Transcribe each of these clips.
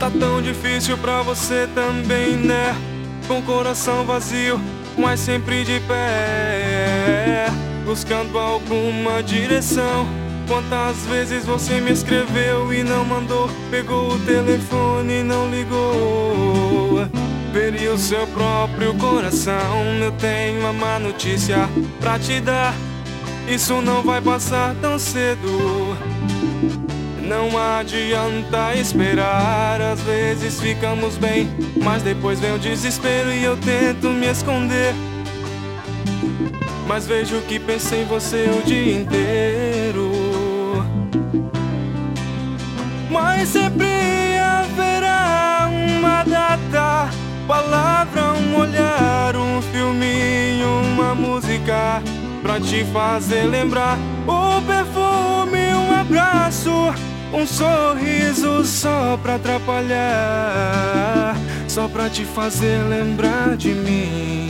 Tá tão difícil pra você também, né? Com coração vazio, mas sempre de pé, buscando alguma direção. Quantas vezes você me escreveu e não mandou? Pegou o telefone e não ligou. Feriu o seu próprio coração. Eu tenho uma má notícia pra te dar: isso não vai passar tão cedo. Não adianta esperar. Às vezes ficamos bem, mas depois vem o desespero e eu tento me esconder. Mas vejo que pensei em você o dia inteiro. Mas sempre haverá uma data, palavra, um olhar, um filminho, uma música pra te fazer lembrar. O perfume, um abraço, um sorriso só pra atrapalhar, só pra te fazer lembrar de mim.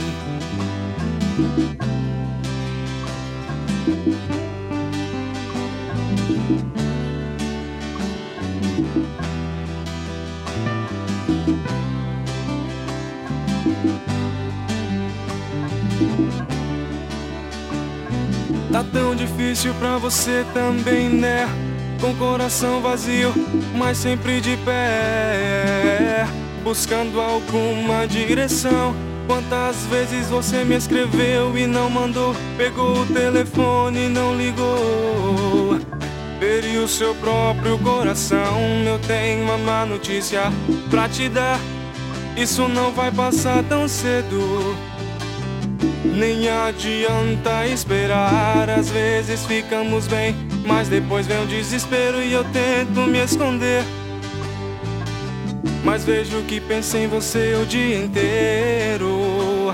Tá tão difícil pra você também, né? Com coração vazio, mas sempre de pé, buscando alguma direção. Quantas vezes você me escreveu e não mandou? Pegou o telefone e não ligou. Feriu o seu próprio coração. Eu tenho uma má notícia pra te dar: isso não vai passar tão cedo. Nem adianta esperar. Às vezes ficamos bem, mas depois vem o desespero e eu tento me esconder. Mas vejo que pensei em você o dia inteiro.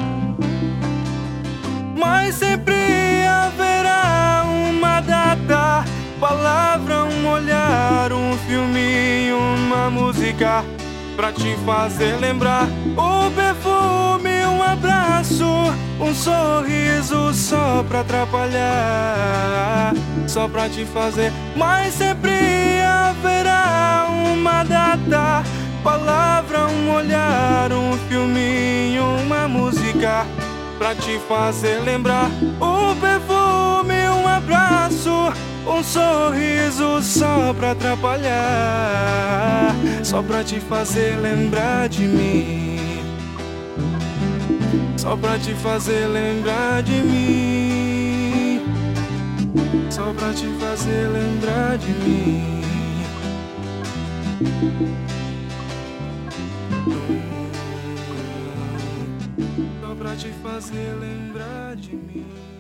Mas sempre haverá uma data, palavra, um olhar, um filminho, uma música pra te fazer lembrar. O perfume, um abraço, um sorriso só pra atrapalhar, só pra te fazer. Mas sempre haverá uma data, palavra, um olhar, um filminho, uma música pra te fazer lembrar. O perfume, um abraço, um sorriso só pra atrapalhar, só pra te fazer lembrar de mim, só pra te fazer lembrar de mim, só pra te fazer lembrar de mim. Só pra te fazer lembrar de mim.